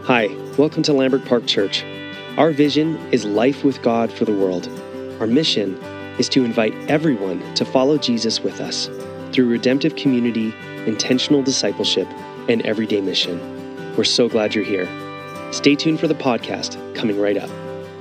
Hi, welcome to Lambert Park Church. Our vision is life with God for the world. Our mission is to invite everyone to follow Jesus with us through redemptive community, intentional discipleship, and everyday mission. We're so glad you're here. Stay tuned for the podcast coming right up.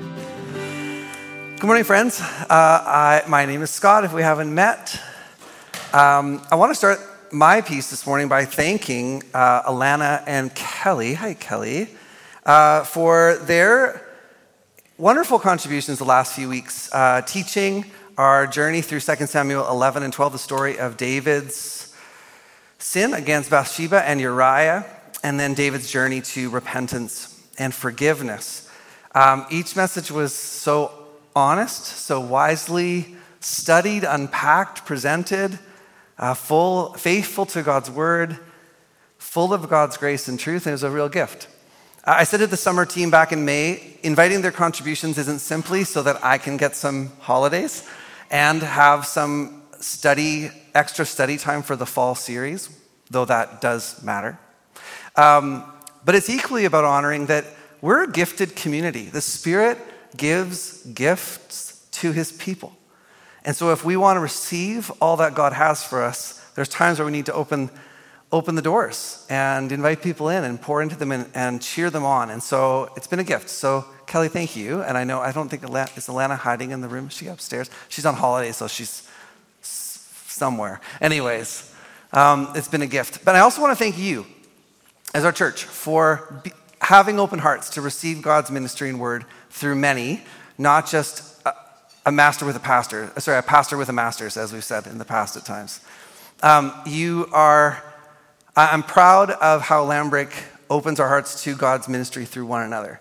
Good morning, friends. My name is Scott, if we haven't met. I want to start my piece this morning by thanking Alana and Kelly, hi Kelly, for their wonderful contributions the last few weeks, teaching our journey through 2 Samuel 11 and 12, the story of David's sin against Bathsheba and Uriah, and then David's journey to repentance and forgiveness. Each message was so honest, so wisely studied, unpacked, presented, faithful to God's word, full of God's grace and truth, and it was a real gift. I said to the summer team back in May, inviting their contributions isn't simply so that I can get some holidays and have some extra study time for the fall series, though that does matter. But it's equally about honoring that we're a gifted community. The Spirit gives gifts to his people. And so if we want to receive all that God has for us, there's times where we need to open the doors and invite people in and pour into them and cheer them on. And so it's been a gift. So Kelly, thank you. And I don't think is Alana hiding in the room? Is she upstairs? She's on holiday, so she's somewhere. Anyways, it's been a gift. But I also want to thank you as our church for having open hearts to receive God's ministry and word through many, not just a pastor with a master's, as we've said in the past at times. I'm proud of how Lambrick opens our hearts to God's ministry through one another.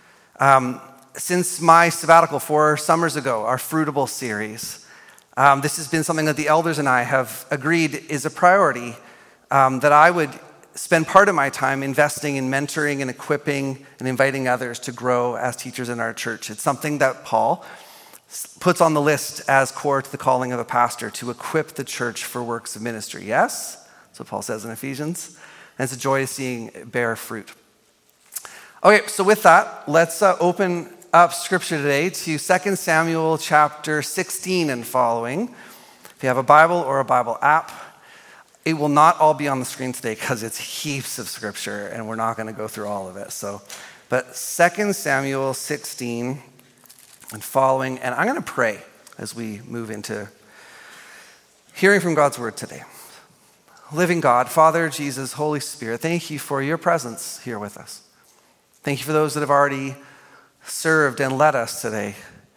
Since my sabbatical 4 summers ago, our Fruitable series, this has been something that the elders and I have agreed is a priority, that I would spend part of my time investing in mentoring and equipping and inviting others to grow as teachers in our church. It's something that Paul puts on the list as core to the calling of a pastor, to equip the church for works of ministry. Yes? That's what Paul says in Ephesians. And it's a joy seeing it bear fruit. Okay, so with that, let's open up scripture today to 2 Samuel chapter 16 and following. If you have a Bible or a Bible app, it will not all be on the screen today because it's heaps of scripture and we're not going to go through all of it. But 2 Samuel 16 and following, and I'm going to pray as we move into hearing from God's word today. Living God, Father, Jesus, Holy Spirit, thank you for your presence here with us. Thank you for those that have already served and led us today.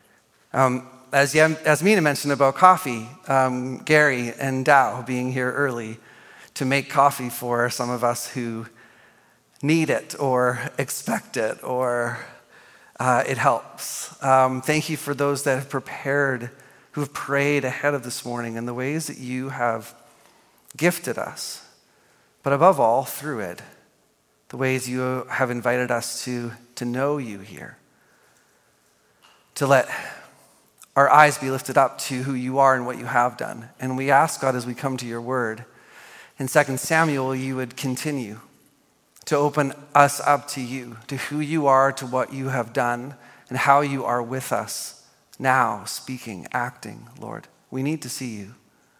As Mina mentioned about coffee, Gary and Dow being here early to make coffee for some of us who need it or expect it or it helps. Thank you for those that have prepared, who have prayed ahead of this morning and the ways that you have gifted us. But above all, through it, the ways you have invited us to know you here. To let our eyes be lifted up to who you are and what you have done. And we ask, God, as we come to your word, in 2 Samuel, you would continue to open us up to you, to who you are, to what you have done, and how you are with us now, speaking, acting, Lord. We need to see you.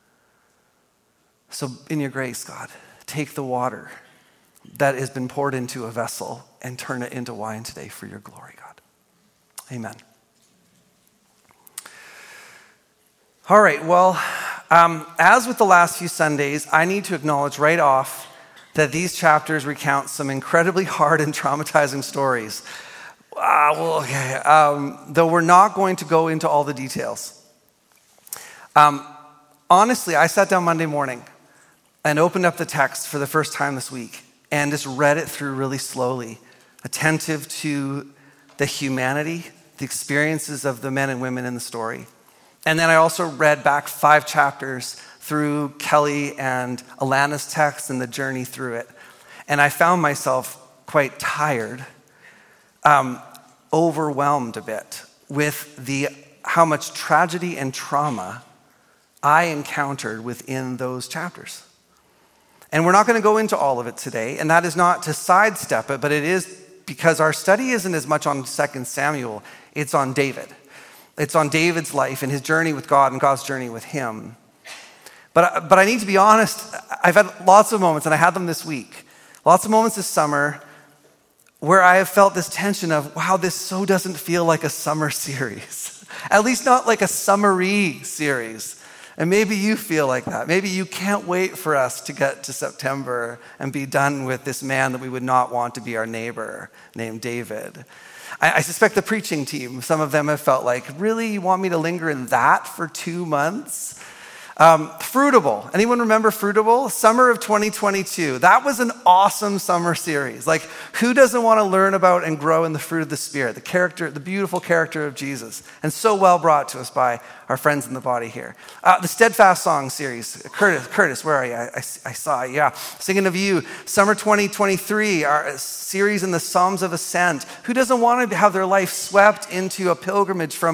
So in your grace, God, take the water that has been poured into a vessel and turn it into wine today for your glory, God. Amen. All right, well, as with the last few Sundays, I need to acknowledge right off that these chapters recount some incredibly hard and traumatizing stories. Though we're not going to go into all the details. Honestly, I sat down Monday morning and opened up the text for the first time this week and just read it through really slowly, attentive to the humanity, the experiences of the men and women in the story. And then I also read back 5 chapters through Kelly and Alana's text and the journey through it. And I found myself quite tired, overwhelmed a bit with how much tragedy and trauma I encountered within those chapters. And we're not going to go into all of it today, and that is not to sidestep it, but it is because our study isn't as much on 2 Samuel, it's on David. It's on David's life and his journey with God and God's journey with him. But I need to be honest, I've had lots of moments, and I had them this week, lots of moments this summer where I have felt this tension of, wow, this so doesn't feel like a summer series. At least not like a summery series. And maybe you feel like that. Maybe you can't wait for us to get to September and be done with this man that we would not want to be our neighbor named David. I suspect the preaching team, some of them have felt like, really, you want me to linger in that for 2 months? Fruitable. Anyone remember Fruitable? Summer of 2022. That was an awesome summer series. Like, who doesn't want to learn about and grow in the fruit of the Spirit, the beautiful character of Jesus, and so well brought to us by our friends in the body here. The Steadfast Song series. Curtis, where are you? I saw you. Yeah. Singing of You. Summer 2023, our series in the Psalms of Ascent. Who doesn't want to have their life swept into a pilgrimage from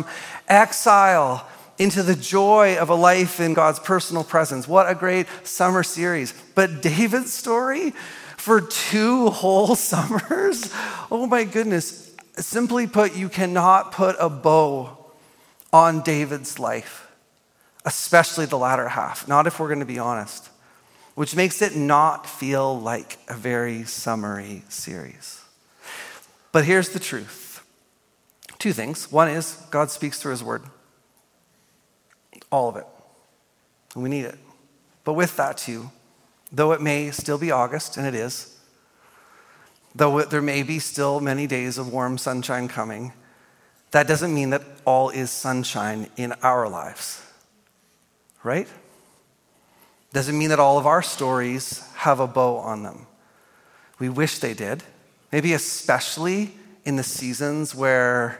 exile into the joy of a life in God's personal presence? What a great summer series. But David's story for 2 whole summers? Oh my goodness. Simply put, you cannot put a bow on David's life, especially the latter half, not if we're going to be honest, which makes it not feel like a very summery series. But here's the truth. 2 things. One is God speaks through his word. All of it. And we need it. But with that too, though it may still be August, and it is, though there may be still many days of warm sunshine coming, that doesn't mean that all is sunshine in our lives. Right? Doesn't mean that all of our stories have a bow on them. We wish they did. Maybe especially in the seasons where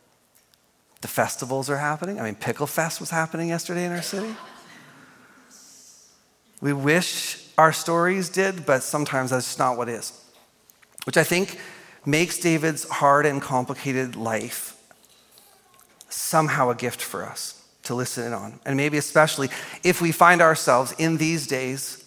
the festivals are happening. I mean, Pickle Fest was happening yesterday in our city. We wish our stories did, but sometimes that's just not what is. Which I think makes David's hard and complicated life somehow a gift for us to listen in on. And maybe especially if we find ourselves in these days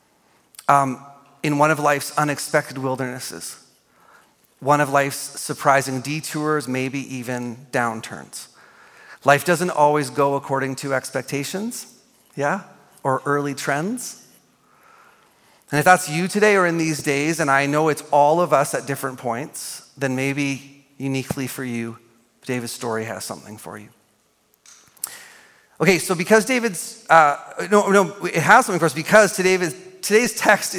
in one of life's unexpected wildernesses. One of life's surprising detours, maybe even downturns. Life doesn't always go according to expectations, yeah? Or early trends. And if that's you today or in these days, and I know it's all of us at different points, then maybe uniquely for you, David's story has something for you. Okay, so because David's, it has something for us because today's text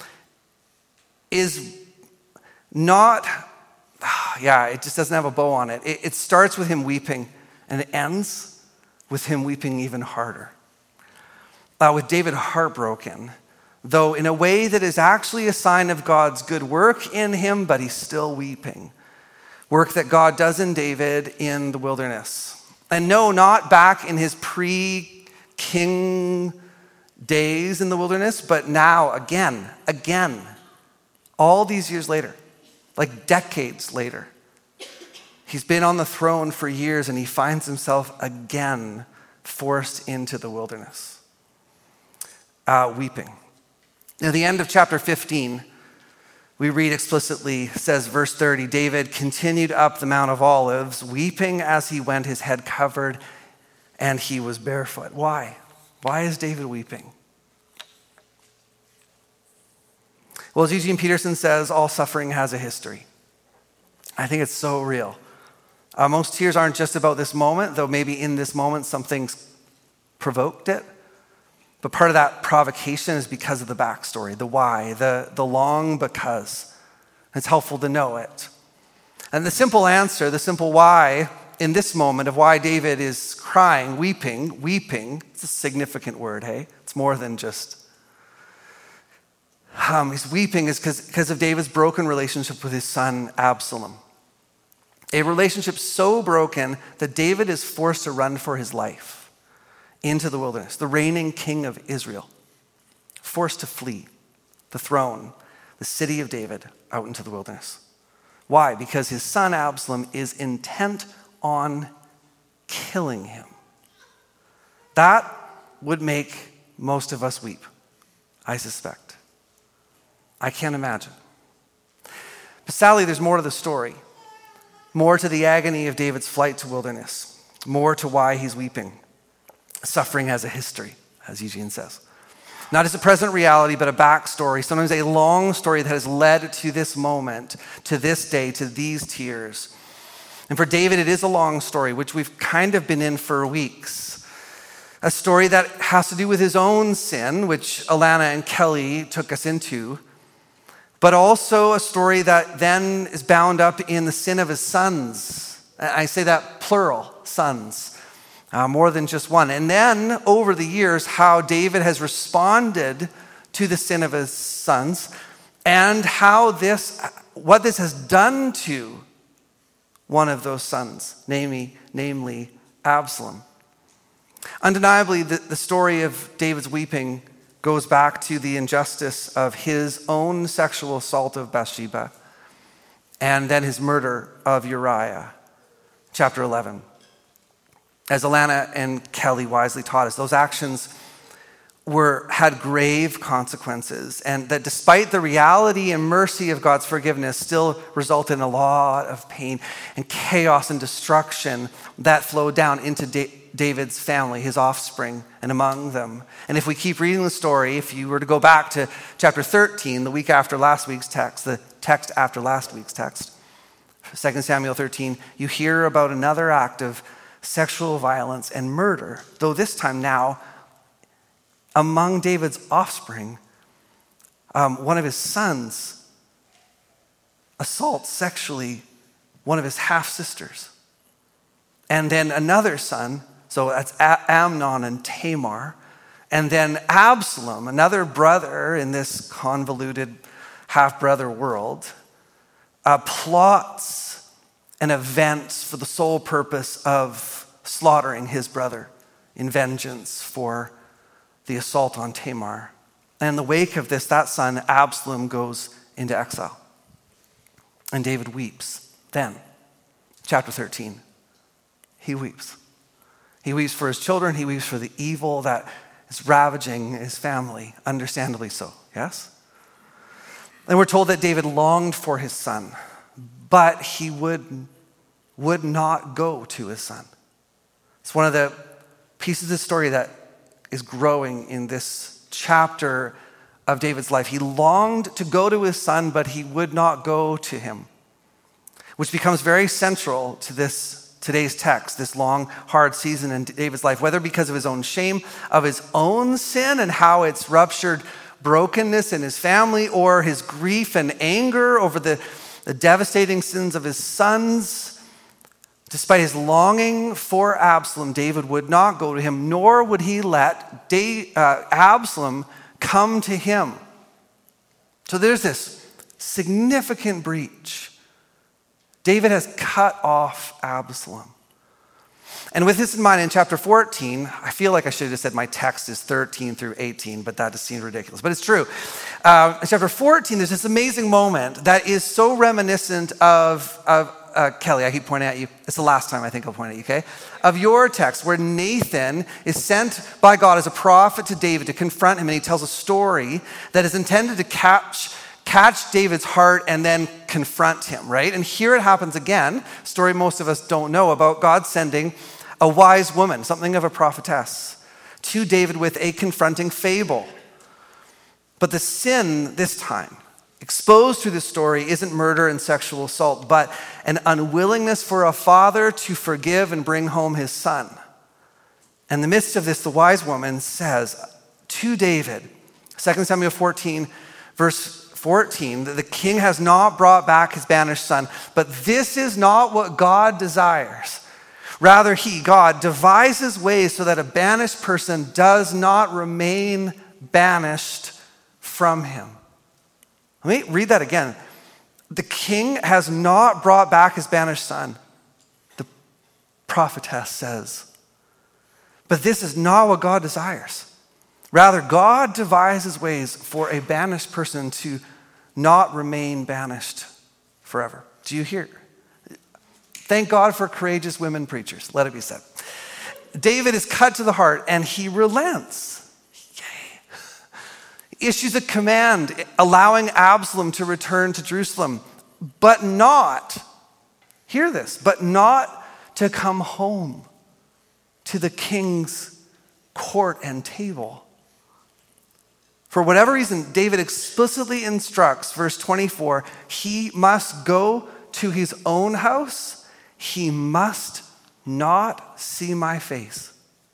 is not, it just doesn't have a bow on it. It starts with him weeping, and it ends with him weeping even harder. With David heartbroken, though in a way that is actually a sign of God's good work in him, but he's still weeping. Work that God does in David in the wilderness. And no, not back in his pre-king days in the wilderness, but now again, all these years later. Like decades later. He's been on the throne for years and he finds himself again forced into the wilderness. Weeping. At the end of chapter 15, we read explicitly, says verse 30, David continued up the Mount of Olives, weeping as he went, his head covered, and he was barefoot. Why? Why is David weeping? Well, as Eugene Peterson says, all suffering has a history. I think it's so real. Most tears aren't just about this moment, though maybe in this moment something's provoked it. But part of that provocation is because of the backstory, the why, the long because. It's helpful to know it. And the simple answer, the simple why in this moment of why David is crying, weeping, it's a significant word, hey? It's more than just he's weeping is because of David's broken relationship with his son Absalom. A relationship so broken that David is forced to run for his life into the wilderness, the reigning king of Israel, forced to flee the throne, the city of David, out into the wilderness. Why? Because his son Absalom is intent on killing him. That would make most of us weep, I suspect. I can't imagine. But sadly, there's more to the story. More to the agony of David's flight to wilderness. More to why he's weeping. Suffering has a history, as Eugene says. Not as a present reality, but a backstory, sometimes a long story that has led to this moment, to this day, to these tears. And for David, it is a long story, which we've kind of been in for weeks. A story that has to do with his own sin, which Alana and Kelly took us into, but also a story that then is bound up in the sin of his sons. I say that plural, sons. More than just one. And then over the years, how David has responded to the sin of his sons and what this has done to one of those sons, namely Absalom. Undeniably, the story of David's weeping goes back to the injustice of his own sexual assault of Bathsheba and then his murder of Uriah, chapter 11. As Alana and Kelly wisely taught us, those actions had grave consequences, and that despite the reality and mercy of God's forgiveness, still result in a lot of pain and chaos and destruction that flowed down into David's family, his offspring, and among them. And if we keep reading the story, if you were to go back to chapter 13, the week after last week's text, the text after last week's text, 2 Samuel 13, you hear about another act of sexual violence and murder, though this time now among David's offspring, one of his sons assaults sexually one of his half-sisters. And then another son, so that's Amnon and Tamar, and then Absalom, another brother in this convoluted half-brother world, plots an event for the sole purpose of slaughtering his brother in vengeance for the assault on Tamar. And in the wake of this, that son, Absalom, goes into exile. And David weeps. Then, chapter 13, he weeps. He weeps for his children. He weeps for the evil that is ravaging his family, understandably so, yes? And we're told that David longed for his son, but he would not go to his son. It's one of the pieces of the story that is growing in this chapter of David's life. He longed to go to his son, but he would not go to him, which becomes very central to today's text, this long, hard season in David's life, whether because of his own shame, of his own sin and how it's ruptured brokenness in his family, or his grief and anger over the devastating sins of his sons. Despite his longing for Absalom, David would not go to him, nor would he let Absalom come to him. So there's this significant breach. David has cut off Absalom. And with this in mind, in chapter 14, I feel like I should have said my text is 13 through 18, but that just seemed ridiculous. But it's true. In chapter 14, there's this amazing moment that is so reminiscent of Kelly, I keep pointing at you. It's the last time I think I'll point at you, okay? Of your text, where Nathan is sent by God as a prophet to David to confront him, and he tells a story that is intended to catch David's heart and then confront him, right? And here it happens again, a story most of us don't know, about God sending a wise woman, something of a prophetess, to David with a confronting fable. But the sin this time, exposed through this story, isn't murder and sexual assault, but an unwillingness for a father to forgive and bring home his son. In the midst of this, the wise woman says to David, 2 Samuel 14, verse 14, that the king has not brought back his banished son, but this is not what God desires. Rather, God, devises ways so that a banished person does not remain banished from him. Let me read that again. The king has not brought back his banished son, the prophetess says. But this is not what God desires. Rather, God devises ways for a banished person to not remain banished forever. Do you hear? Thank God for courageous women preachers. Let it be said. David is cut to the heart and he relents. Yay. He issues a command allowing Absalom to return to Jerusalem. but not, hear this, but not to come home to the king's court and table. For whatever reason, David explicitly instructs, verse 24, he must go to his own house. He must not see my face.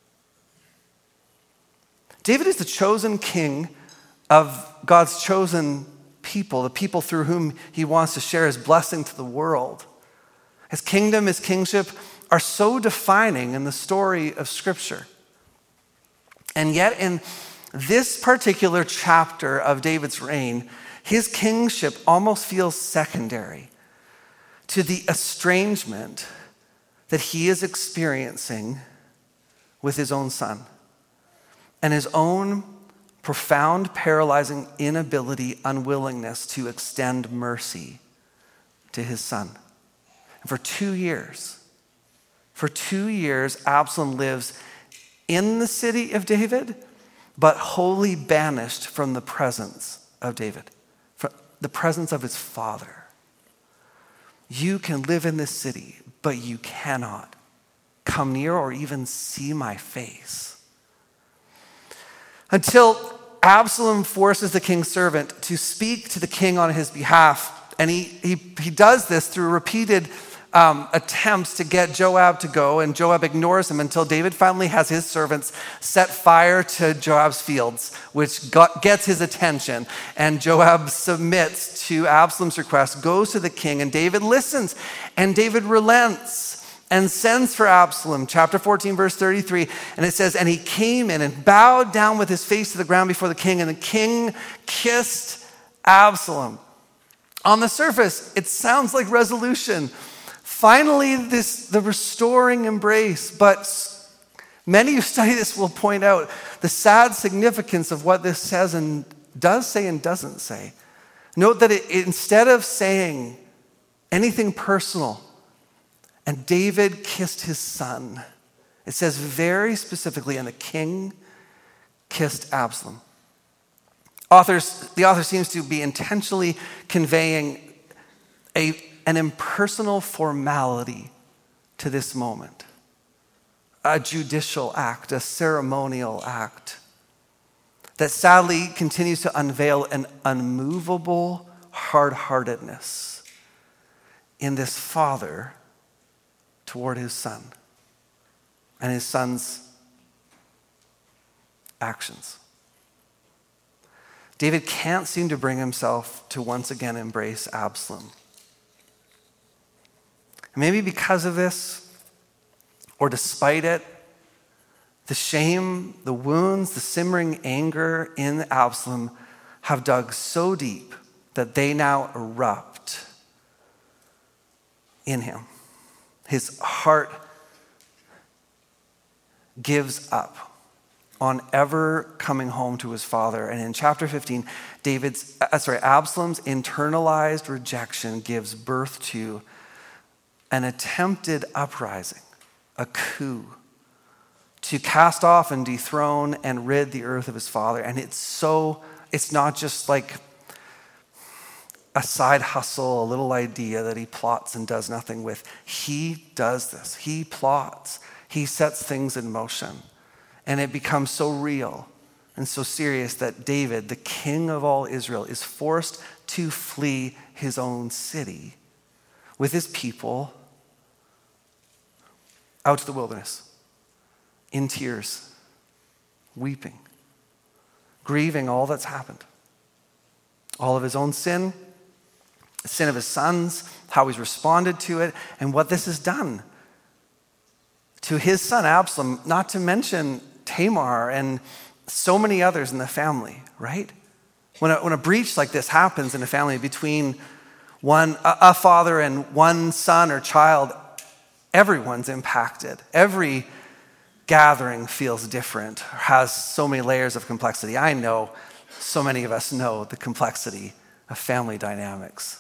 David is the chosen king of God's chosen people, the people through whom he wants to share his blessing to the world. His kingdom, his kingship are so defining in the story of Scripture. And yet in this particular chapter of David's reign, his kingship almost feels secondary to the estrangement that he is experiencing with his own son and his own profound, paralyzing inability, unwillingness to extend mercy to his son. And for 2 years, Absalom lives in the city of David, but wholly banished from the presence of David, from the presence of his father. You can live in this city, but you cannot come near or even see my face. Until Absalom forces the king's servant to speak to the king on his behalf. And he does this through repeated attempts to get Joab to go, and Joab ignores him until David finally has his servants set fire to Joab's fields, which gets his attention. And Joab submits to Absalom's request, goes to the king, and David listens. And David relents and sends for Absalom. Chapter 14, verse 33. And it says, and he came in and bowed down with his face to the ground before the king, and the king kissed Absalom. On the surface, it sounds like resolution. Finally, the restoring embrace, but many who study this will point out the sad significance of what this says and does say and doesn't say. Note that instead of saying anything personal, and David kissed his son, it says very specifically, and the king kissed Absalom. The author seems to be intentionally conveying an impersonal formality to this moment, a judicial act, a ceremonial act that sadly continues to unveil an unmovable hard-heartedness in this father toward his son and his son's actions. David can't seem to bring himself to once again embrace Absalom. Maybe because of this, or despite it, the shame, the wounds, the simmering anger in Absalom have dug so deep that they now erupt in him. His heart gives up on ever coming home to his father. And in chapter 15, Absalom's internalized rejection gives birth to an attempted uprising, a coup, to cast off and dethrone and rid the earth of his father. And it's not just like a side hustle, a little idea that he plots and does nothing with. He does this. He plots. He sets things in motion. And it becomes so real and so serious that David, the king of all Israel, is forced to flee his own city with his people out to the wilderness, in tears, weeping, grieving all that's happened. All of his own sin, the sin of his sons, how he's responded to it, and what this has done to his son Absalom, not to mention Tamar and so many others in the family, right? When a breach like this happens in a family between a father and one son or child, everyone's impacted. Every gathering feels different, has so many layers of complexity. I know so many of us know the complexity of family dynamics.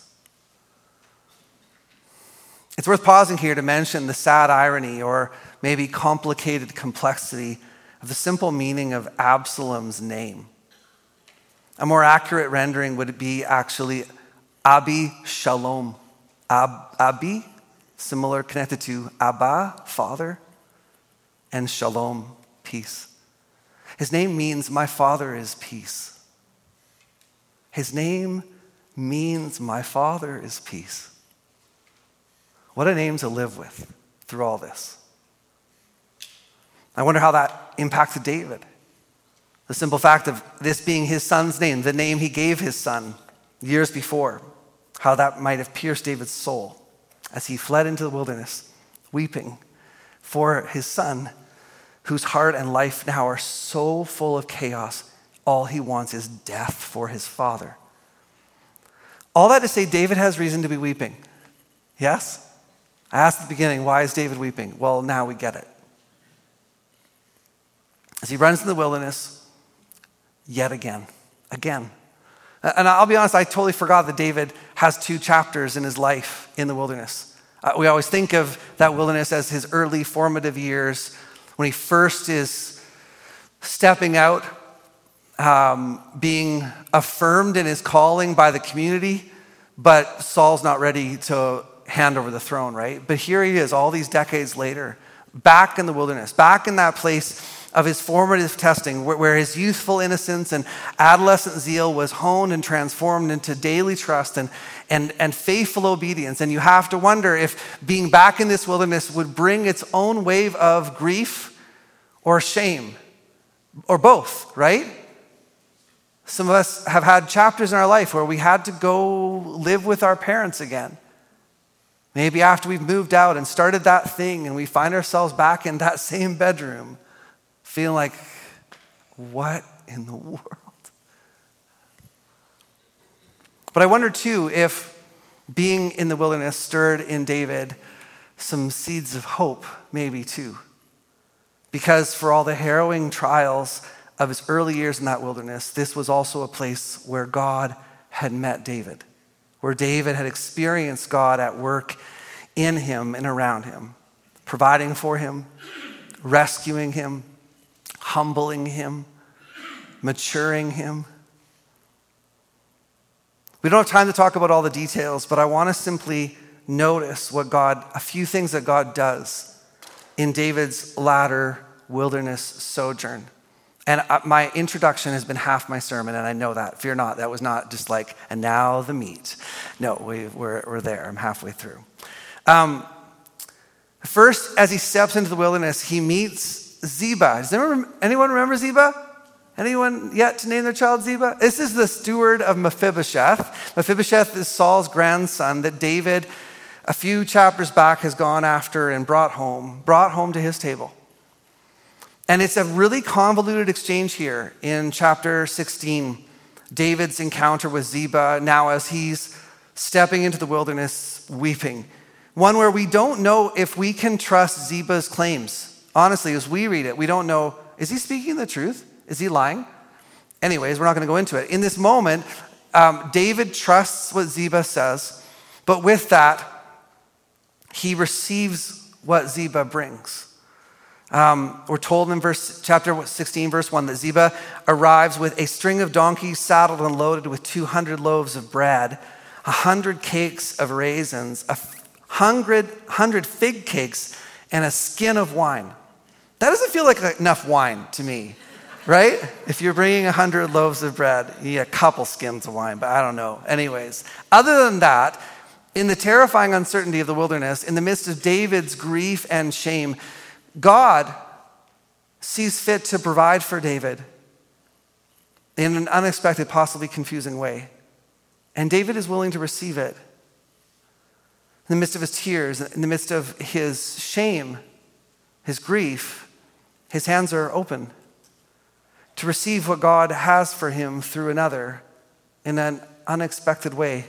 It's worth pausing here to mention the sad irony or maybe complicated complexity of the simple meaning of Absalom's name. A more accurate rendering would be actually Abi Shalom. Abi, similar, connected to Abba, Father, and Shalom, peace. His name means my Father is peace. His name means my Father is peace. What a name to live with through all this. I wonder how that impacted David. The simple fact of this being his son's name, the name he gave his son years before, how that might have pierced David's soul as he fled into the wilderness, weeping for his son, whose heart and life now are so full of chaos, all he wants is death for his father. All that to say, David has reason to be weeping. Yes? I asked at the beginning, why is David weeping? Well, now we get it. As he runs in the wilderness, yet again. And I'll be honest, I totally forgot that David has 2 chapters in his life in the wilderness. We always think of that wilderness as his early formative years, when he first is stepping out, being affirmed in his calling by the community, but Saul's not ready to hand over the throne, right? But here he is, all these decades later, back in the wilderness, back in that place of his formative testing, where his youthful innocence and adolescent zeal was honed and transformed into daily trust and faithful obedience. And you have to wonder if being back in this wilderness would bring its own wave of grief or shame, or both, right? Some of us have had chapters in our life where we had to go live with our parents again. Maybe after we've moved out and started that thing and we find ourselves back in that same bedroom, feeling like, what in the world? But I wonder too if being in the wilderness stirred in David some seeds of hope, maybe too. Because for all the harrowing trials of his early years in that wilderness, this was also a place where God had met David, where David had experienced God at work in him and around him, providing for him, rescuing him, humbling him, maturing him. We don't have time to talk about all the details, but I want to simply notice a few things that God does in David's latter wilderness sojourn. And my introduction has been half my sermon, and I know that. Fear not, that was not just like, and now the meat. No, we're there. I'm halfway through. First, as he steps into the wilderness, he meets Ziba. Does anyone remember Ziba? Anyone yet to name their child Ziba? This is the steward of Mephibosheth. Mephibosheth is Saul's grandson that David, a few chapters back, has gone after and brought home to his table. And it's a really convoluted exchange here in chapter 16. David's encounter with Ziba, now as he's stepping into the wilderness weeping. One where we don't know if we can trust Ziba's claims. Honestly, as we read it, we don't know, is he speaking the truth? Is he lying? Anyways, we're not going to go into it. In this moment, David trusts what Ziba says, but with that, he receives what Ziba brings. We're told in chapter 16, verse 1, that Ziba arrives with a string of donkeys saddled and loaded with 200 loaves of bread, 100 cakes of raisins, 100 fig cakes, and a skin of wine. That doesn't feel like enough wine to me, right? If you're bringing 100 loaves of bread, you need a couple skins of wine, but I don't know. Anyways, other than that, in the terrifying uncertainty of the wilderness, in the midst of David's grief and shame, God sees fit to provide for David in an unexpected, possibly confusing way. And David is willing to receive it. In the midst of his tears, in the midst of his shame, his grief, his hands are open to receive what God has for him through another in an unexpected way.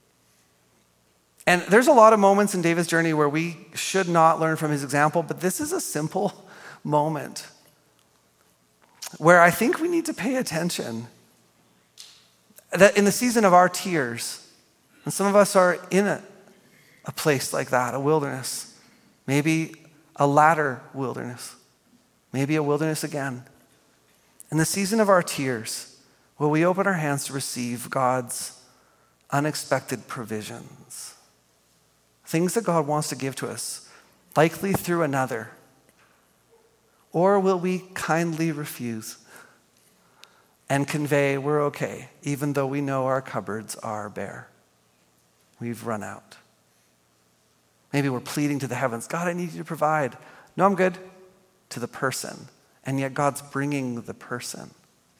And there's a lot of moments in David's journey where we should not learn from his example, but this is a simple moment where I think we need to pay attention. That in the season of our tears, and some of us are in a place like that, a wilderness, maybe a latter wilderness, maybe a wilderness again. In the season of our tears, will we open our hands to receive God's unexpected provisions, things that God wants to give to us, likely through another? Or will we kindly refuse and convey we're okay, even though we know our cupboards are bare? We've run out. Maybe we're pleading to the heavens, God, I need you to provide. No, I'm good, to the person. And yet God's bringing the person.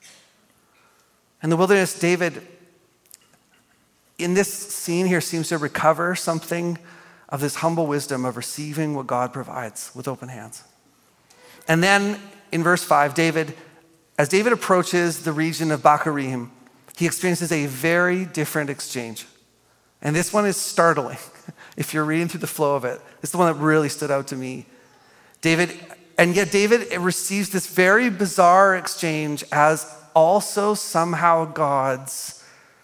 In the wilderness, David, in this scene here, seems to recover something of this humble wisdom of receiving what God provides with open hands. And then in verse 5, as David approaches the region of Bahurim, he experiences a very different exchange. And this one is startling. If you're reading through the flow of it, it's the one that really stood out to me. David receives this very bizarre exchange as also somehow God's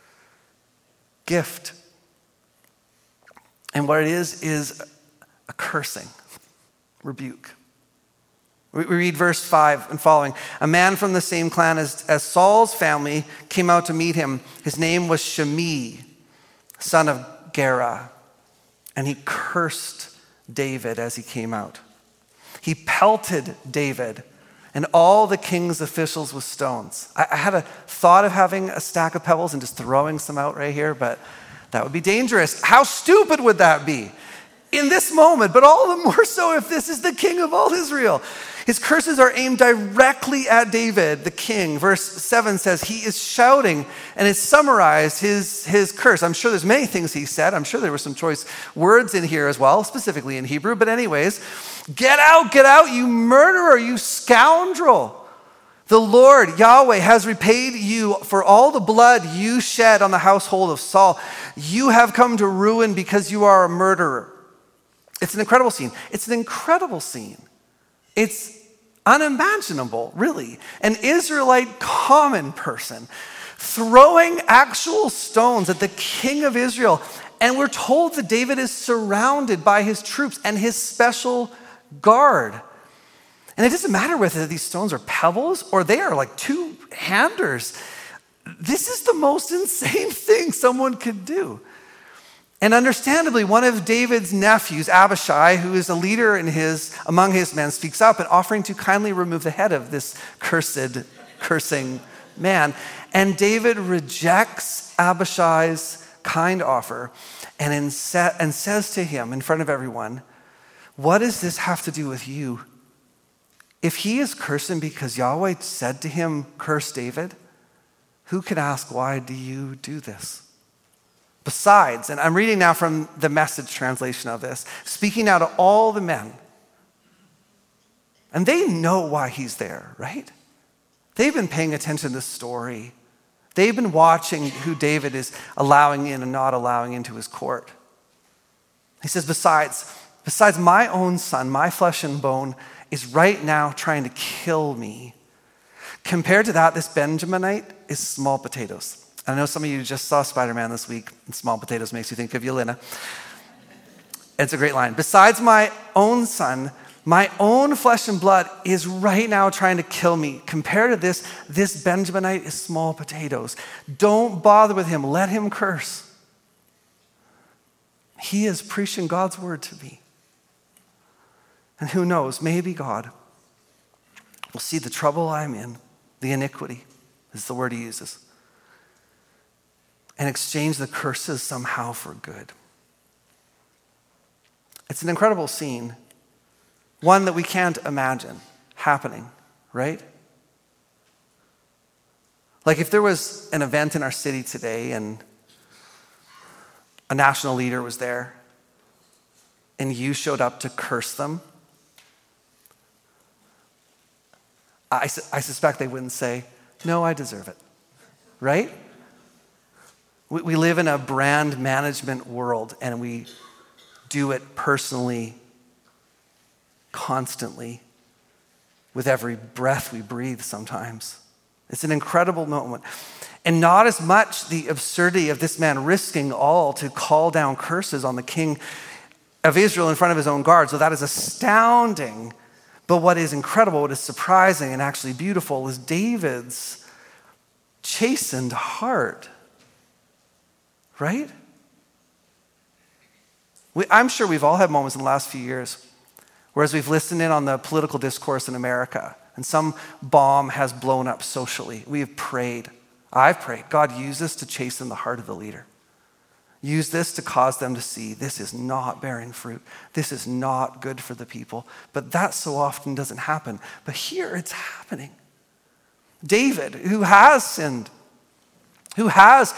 gift. And what it is a cursing, rebuke. We read verse 5 and following. A man from the same clan as Saul's family came out to meet him. His name was Shimei, son of Gera. And he cursed David as he came out. He pelted David and all the king's officials with stones. I had a thought of having a stack of pebbles and just throwing some out right here, but that would be dangerous. How stupid would that be in this moment? But all the more so if this is the king of all Israel. His curses are aimed directly at David, the king. Verse 7 says he is shouting, and it's summarized his curse. I'm sure there's many things he said. I'm sure there were some choice words in here as well, specifically in Hebrew. But anyways, get out, you murderer, you scoundrel. The Lord, Yahweh, has repaid you for all the blood you shed on the household of Saul. You have come to ruin because you are a murderer. It's an incredible scene. It's unimaginable, really. An Israelite common person throwing actual stones at the king of Israel. And we're told that David is surrounded by his troops and his special guard. And it doesn't matter whether these stones are pebbles or they are like two-handers. This is the most insane thing someone could do. And understandably, one of David's nephews, Abishai, who is a leader among his men, speaks up and offering to kindly remove the head of this cursing man. And David rejects Abishai's kind offer and says to him in front of everyone, what does this have to do with you? If he is cursing because Yahweh said to him, curse David, who can ask, why do you do this? Besides, and I'm reading now from the Message translation of this, speaking now to all the men. And they know why he's there, right? They've been paying attention to this story. They've been watching who David is allowing in and not allowing into his court. He says, besides my own son, my flesh and bone, is right now trying to kill me. Compared to that, this Benjaminite is small potatoes. I know some of you just saw Spider-Man this week, and small potatoes makes you think of Yelena. It's a great line. Besides my own son, my own flesh and blood is right now trying to kill me. Compared to this Benjaminite is small potatoes. Don't bother with him. Let him curse. He is preaching God's word to me. And who knows, maybe God will see the trouble I'm in, the iniquity is the word he uses, and exchange the curses somehow for good. It's an incredible scene, one that we can't imagine happening, right? Like if there was an event in our city today and a national leader was there and you showed up to curse them, I suspect they wouldn't say, no, I deserve it, right? We live in a brand management world and we do it personally, constantly, with every breath we breathe sometimes. It's an incredible moment. And not as much the absurdity of this man risking all to call down curses on the king of Israel in front of his own guard. So that is astounding. But what is incredible, what is surprising and actually beautiful is David's chastened heart. right? I'm sure we've all had moments in the last few years where as we've listened in on the political discourse in America and some bomb has blown up socially, we have prayed. I've prayed, God, use this to chasten the heart of the leader. Use this to cause them to see this is not bearing fruit. This is not good for the people. But that so often doesn't happen. But here it's happening. David, who has sinned, who has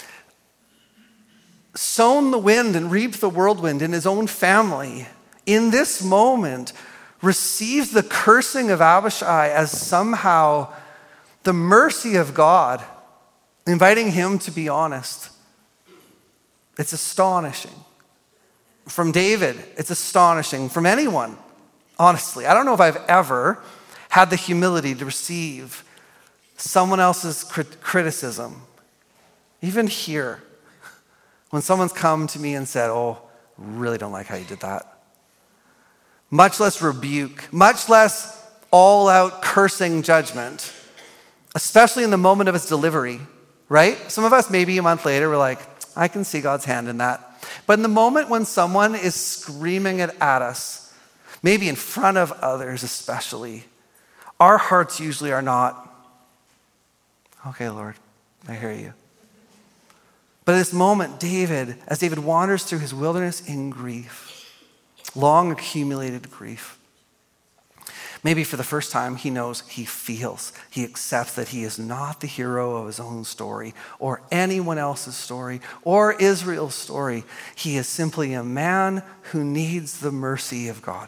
sown the wind and reaped the whirlwind in his own family, in this moment receives the cursing of Abishai as somehow the mercy of God, inviting him to be honest. It's astonishing. From David, it's astonishing. From anyone, honestly. I don't know if I've ever had the humility to receive someone else's criticism. Even here, when someone's come to me and said, oh, really don't like how you did that. Much less rebuke, much less all-out cursing judgment, especially in the moment of its delivery, right? Some of us, maybe a month later, we're like, I can see God's hand in that. But in the moment when someone is screaming it at us, maybe in front of others especially, our hearts usually are not, okay, Lord, I hear you. But at this moment, as David wanders through his wilderness in grief, long accumulated grief, maybe for the first time, he knows, he feels, he accepts that he is not the hero of his own story or anyone else's story or Israel's story. He is simply a man who needs the mercy of God.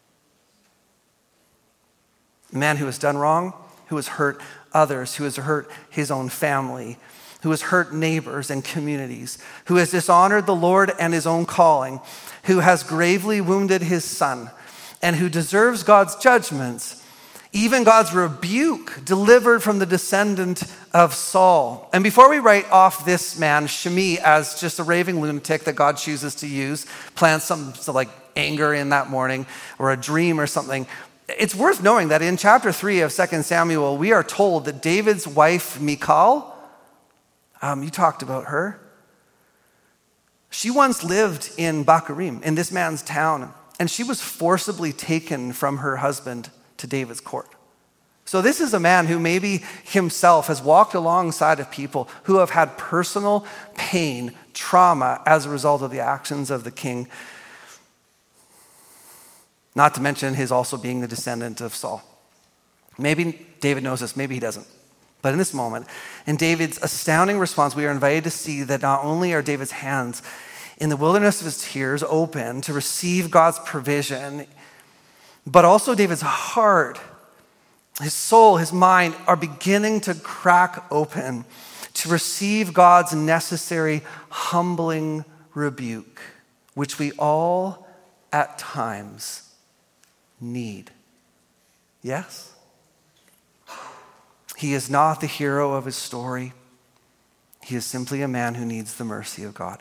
A man who has done wrong, who has hurt others, who has hurt his own family, who has hurt neighbors and communities, who has dishonored the Lord and his own calling, who has gravely wounded his son, and who deserves God's judgments, even God's rebuke delivered from the descendant of Saul. And before we write off this man, Shimei, as just a raving lunatic that God chooses to use, plant some like anger in that morning or a dream or something, it's worth knowing that in chapter 3 of 2 Samuel, we are told that David's wife, Michal, you talked about her, she once lived in Bahurim, in this man's town, and she was forcibly taken from her husband to David's court. So this is a man who maybe himself has walked alongside of people who have had personal pain, trauma as a result of the actions of the king. Not to mention his also being the descendant of Saul. Maybe David knows this, maybe he doesn't. But in this moment, in David's astounding response, we are invited to see that not only are David's hands in the wilderness of his tears open to receive God's provision, but also David's heart, his soul, his mind are beginning to crack open to receive God's necessary humbling rebuke, which we all at times need. Yes? He is not the hero of his story. He is simply a man who needs the mercy of God.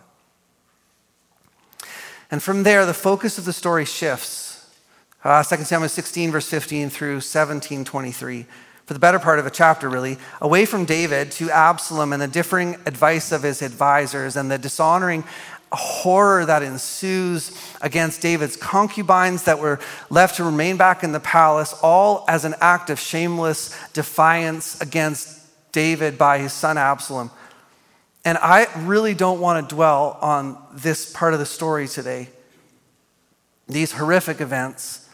And from there, the focus of the story shifts. 2 Samuel 16, verse 15 through 17:23, for the better part of a chapter, really, away from David to Absalom and the differing advice of his advisors and the dishonoring horror that ensues against David's concubines that were left to remain back in the palace, all as an act of shameless defiance against David by his son Absalom. And I really don't want to dwell on this part of the story today, these horrific events.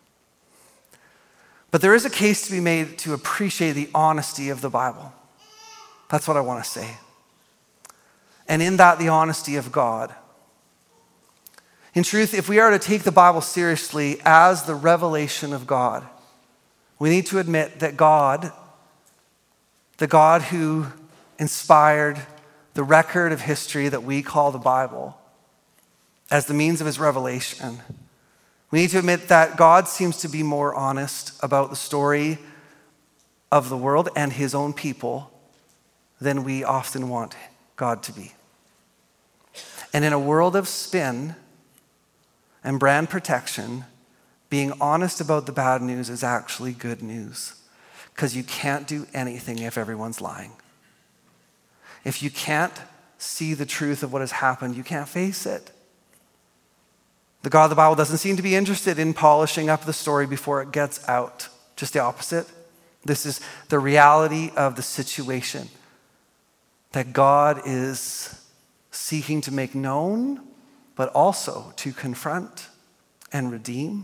But there is a case to be made to appreciate the honesty of the Bible. That's what I want to say. And in that, the honesty of God. In truth, if we are to take the Bible seriously as the revelation of God, we need to admit that God, the God who inspired the record of history that we call the Bible as the means of his revelation, we need to admit that God seems to be more honest about the story of the world and his own people than we often want God to be. And in a world of spin and brand protection, being honest about the bad news is actually good news, because you can't do anything if everyone's lying. If you can't see the truth of what has happened, you can't face it. The God of the Bible doesn't seem to be interested in polishing up the story before it gets out. Just the opposite. This is the reality of the situation that God is seeking to make known, but also to confront and redeem.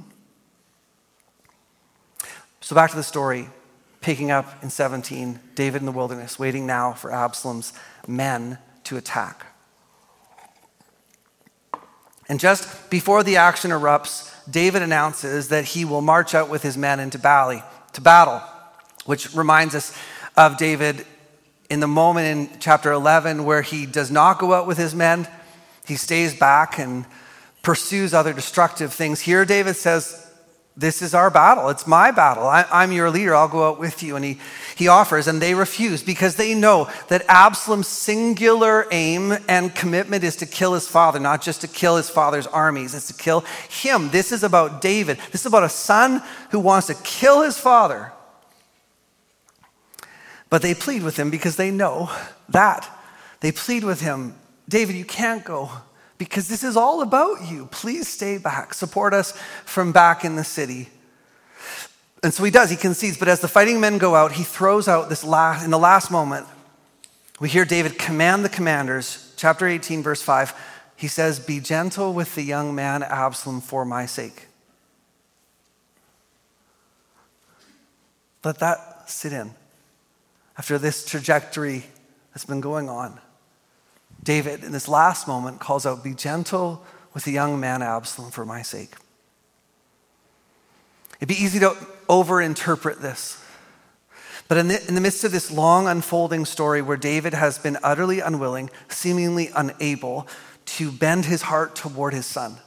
So back to the story, picking up in 17, David in the wilderness, waiting now for Absalom's men to attack. And just before the action erupts, David announces that he will march out with his men into battle, which reminds us of David in the moment in chapter 11 where he does not go out with his men. He stays back and pursues other destructive things. Here David says, this is our battle. It's my battle. I'm your leader. I'll go out with you. And he offers, and they refuse because they know that Absalom's singular aim and commitment is to kill his father, not just to kill his father's armies. It's to kill him. This is about David. This is about a son who wants to kill his father. But they plead with him because they know that. They plead with him, David, you can't go because this is all about you. Please stay back. Support us from back in the city. And so he does. He concedes. But as the fighting men go out, he throws out in the last moment, we hear David command the commanders, chapter 18, verse 5. He says, be gentle with the young man Absalom for my sake. Let that sit in. After this trajectory that's been going on, David, in this last moment, calls out, be gentle with the young man Absalom for my sake. It'd be easy to overinterpret this. But in the midst of this long unfolding story where David has been utterly unwilling, seemingly unable to bend his heart toward his son.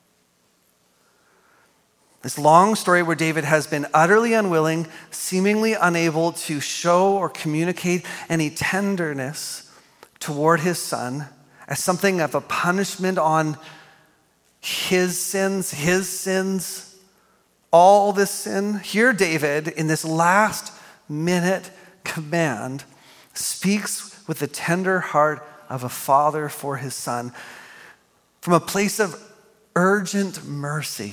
This long story where David has been utterly unwilling, seemingly unable to show or communicate any tenderness toward his son as something of a punishment on his sins, all this sin. Here David, in this last minute command, speaks with the tender heart of a father for his son from a place of urgent mercy.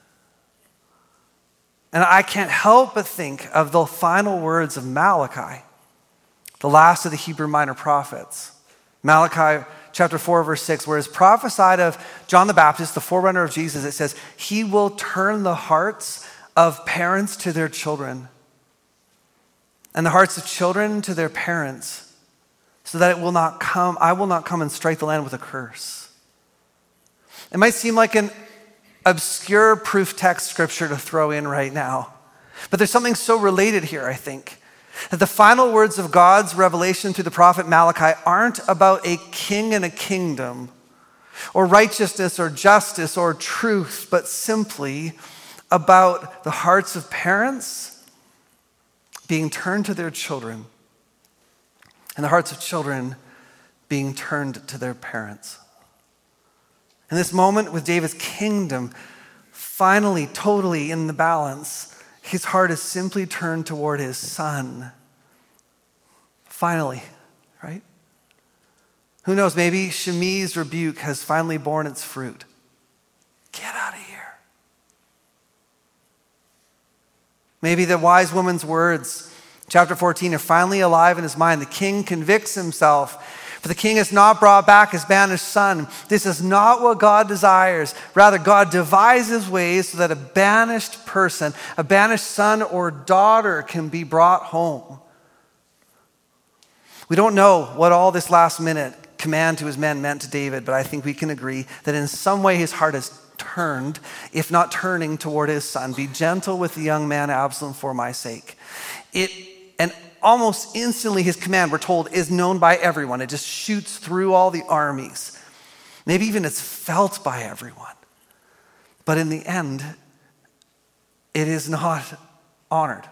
And I can't help but think of the final words of Malachi, the last of the Hebrew minor prophets. Malachi chapter 4, verse 6, where it's prophesied of John the Baptist, the forerunner of Jesus, it says, he will turn the hearts of parents to their children and the hearts of children to their parents, so that I will not come and strike the land with a curse. It might seem like an obscure proof text scripture to throw in right now, but there's something so related here, I think. That the final words of God's revelation through the prophet Malachi aren't about a king and a kingdom, or righteousness or justice or truth, but simply about the hearts of parents being turned to their children and the hearts of children being turned to their parents. In this moment with David's kingdom finally totally in the balance, his heart is simply turned toward his son. Finally, right? Who knows, maybe Shimei's rebuke has finally borne its fruit. Get out of here. Maybe the wise woman's words, chapter 14, are finally alive in his mind. The king convicts himself. For the king has not brought back his banished son. This is not what God desires. Rather, God devises ways so that a banished person, a banished son or daughter can be brought home. We don't know what all this last minute command to his men meant to David, but I think we can agree that in some way his heart has turned, if not turning, toward his son. Be gentle with the young man Absalom for my sake. And almost instantly his command, we're told, is known by everyone. It just shoots through all the armies. Maybe even it's felt by everyone. But in the end, it is not honored.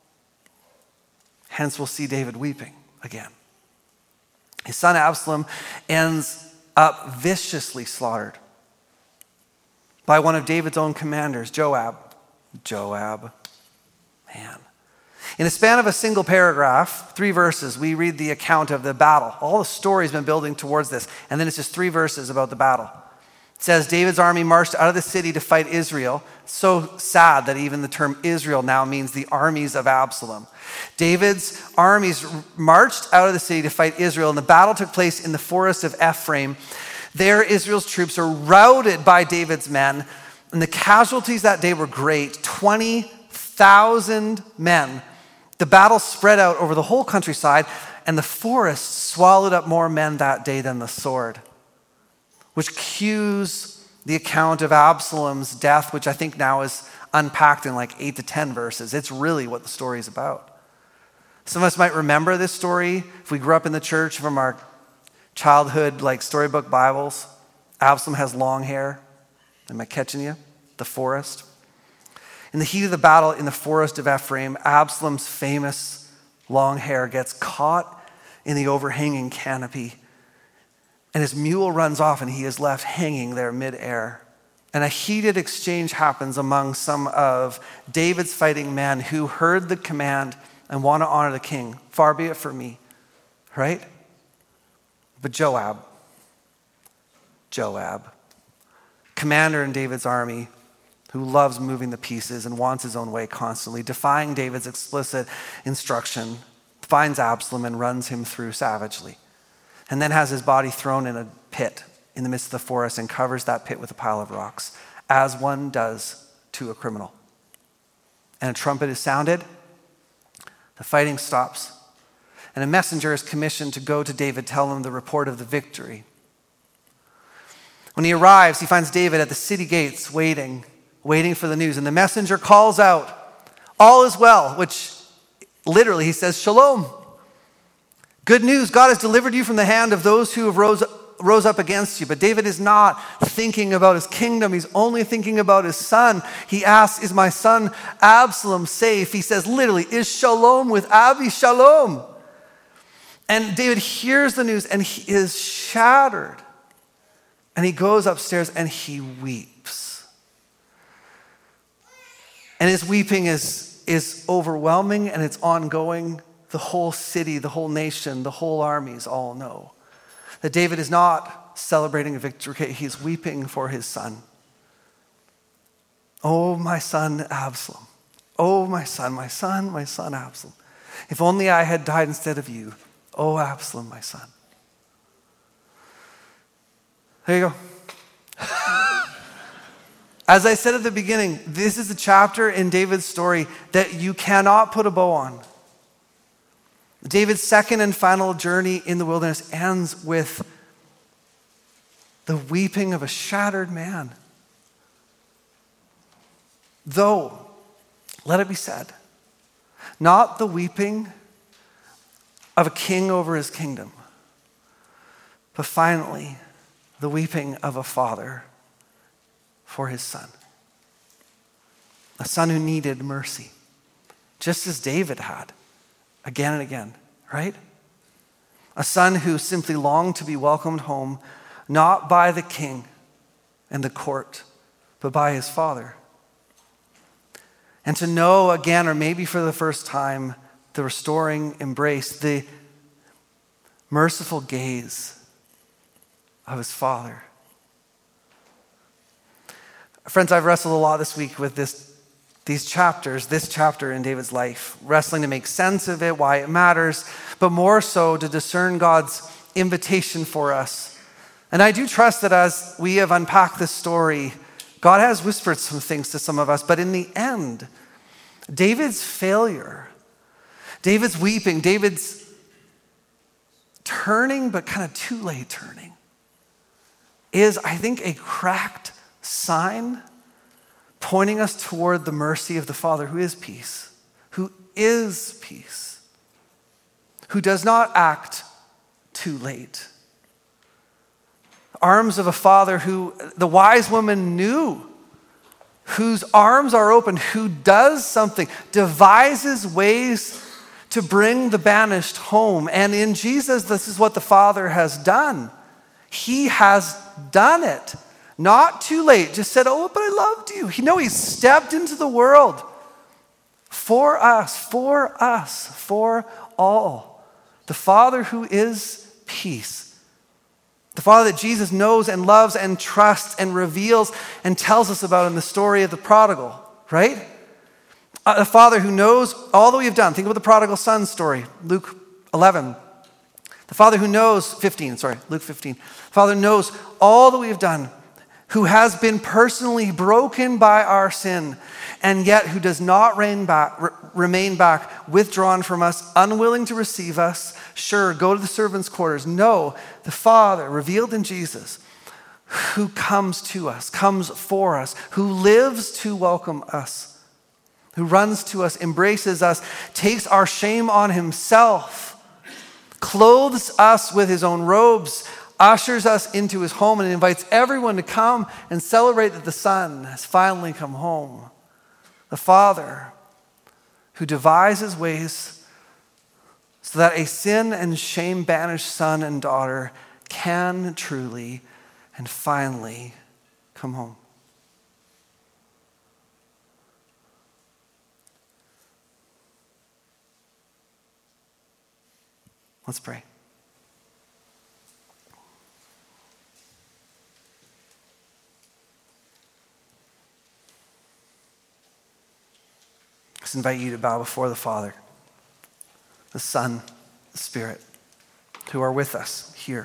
Hence we'll see David weeping again. His son Absalom ends up viciously slaughtered by one of David's own commanders, Joab. Man. In a span of a single paragraph, 3 verses, we read the account of the battle. All the story's been building towards this, and then it's just 3 verses about the battle. It says, David's army marched out of the city to fight Israel. So sad that even the term Israel now means the armies of Absalom. David's armies marched out of the city to fight Israel, and the battle took place in the forest of Ephraim. There, Israel's troops are routed by David's men, and the casualties that day were great, 20,000 men. The battle spread out over the whole countryside, and the forest swallowed up more men that day than the sword, which cues the account of Absalom's death, which I think now is unpacked in like 8 to 10 verses. It's really what the story is about. Some of us might remember this story if we grew up in the church from our childhood, like storybook Bibles. Absalom has long hair. Am I catching you? The forest. In the heat of the battle in the forest of Ephraim, Absalom's famous long hair gets caught in the overhanging canopy, and his mule runs off and he is left hanging there midair. And a heated exchange happens among some of David's fighting men who heard the command and want to honor the king. Far be it from me, right? But Joab, commander in David's army, who loves moving the pieces and wants his own way constantly, defying David's explicit instruction, finds Absalom and runs him through savagely, and then has his body thrown in a pit in the midst of the forest and covers that pit with a pile of rocks, as one does to a criminal. And a trumpet is sounded, the fighting stops, and a messenger is commissioned to go to David, tell him the report of the victory. When he arrives, he finds David at the city gates waiting for the news. And the messenger calls out, all is well, which literally he says, shalom. Good news, God has delivered you from the hand of those who have rose up against you. But David is not thinking about his kingdom. He's only thinking about his son. He asks, is my son Absalom safe? He says literally, is shalom with Abi shalom? And David hears the news and he is shattered. And he goes upstairs and he weeps. And his weeping is overwhelming and it's ongoing. The whole city, the whole nation, the whole armies all know that David is not celebrating a victory. He's weeping for his son. Oh, my son Absalom. Oh, my son Absalom. If only I had died instead of you. Oh, Absalom, my son. There you go. As I said at the beginning, this is a chapter in David's story that you cannot put a bow on. David's second and final journey in the wilderness ends with the weeping of a shattered man. Though, let it be said, not the weeping of a king over his kingdom, but finally, the weeping of a father for his son. A son who needed mercy, just as David had, again and again, right? A son who simply longed to be welcomed home, not by the king and the court, but by his father. And to know again, or maybe for the first time, the restoring embrace, the merciful gaze of his father. Friends, I've wrestled a lot this week with this chapter in David's life, wrestling to make sense of it, why it matters, but more so to discern God's invitation for us. And I do trust that as we have unpacked this story, God has whispered some things to some of us, but in the end, David's failure, David's weeping, David's turning, but kind of too late turning, is, I think, a cracked sign pointing us toward the mercy of the Father who is peace, who does not act too late. Arms of a Father who the wise woman knew, whose arms are open, who does something, devises ways to bring the banished home. And in Jesus, this is what the Father has done. He has done it. Not too late, just said, oh, but I loved you. He stepped into the world for us, for all. The Father who is peace. The Father that Jesus knows and loves and trusts and reveals and tells us about in the story of the prodigal, right? A Father who knows all that we've done. Think about the prodigal son story, Luke 11. The Father who knows, Luke 15. The Father knows all that we have done, who has been personally broken by our sin, and yet who does not remain back, withdrawn from us, unwilling to receive us. Sure, go to the servants' quarters. No, the Father, revealed in Jesus, who comes to us, comes for us, who lives to welcome us, who runs to us, embraces us, takes our shame on himself, clothes us with his own robes, ushers us into his home, and invites everyone to come and celebrate that the Son has finally come home. The Father who devises ways so that a sin and shame banished son and daughter can truly and finally come home. Let's pray. Let's invite you to bow before the Father, the Son, the Spirit, who are with us here,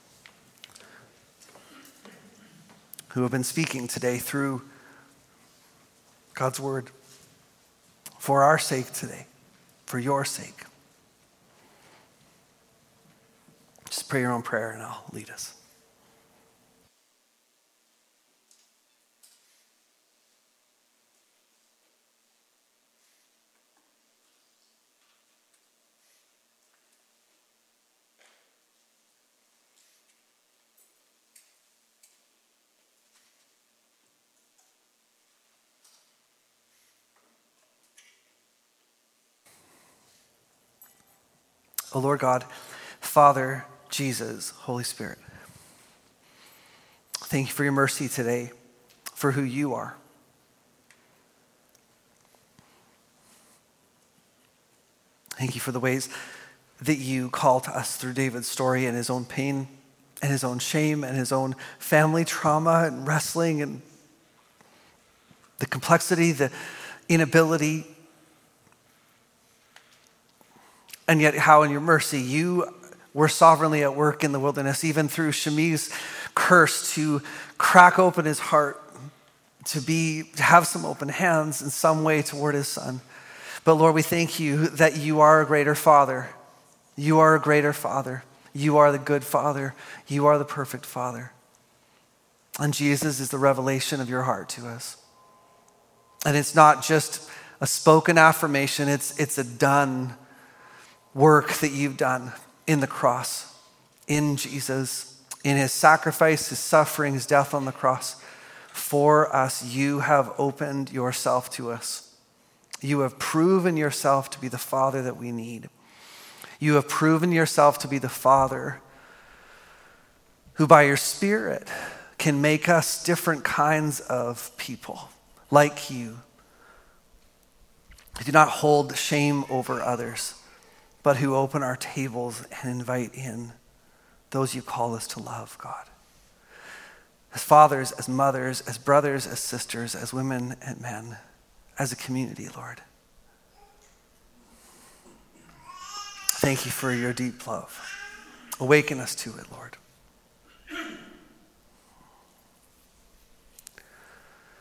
who have been speaking today through God's word for our sake today, for your sake. Just pray your own prayer and I'll lead us. O Lord God, Father, Jesus, Holy Spirit, thank you for your mercy today, for who you are. Thank you for the ways that you call to us through David's story and his own pain and his own shame and his own family trauma and wrestling and the complexity, the inability, and yet how in your mercy you were sovereignly at work in the wilderness, even through Shemi's curse, to crack open his heart, to have some open hands in some way toward his son. But Lord, we thank you that you are a greater Father. You are a greater Father. You are the good Father. You are the perfect Father. And Jesus is the revelation of your heart to us. And it's not just a spoken affirmation, it's a done work that you've done in the cross, in Jesus, in his sacrifice, his suffering, his death on the cross. For us, you have opened yourself to us. You have proven yourself to be the Father that we need. You have proven yourself to be the Father who by your Spirit can make us different kinds of people like you. Who do not hold shame over others, but who open our tables and invite in those you call us to love, God. As fathers, as mothers, as brothers, as sisters, as women and men, as a community, Lord. Thank you for your deep love. Awaken us to it, Lord.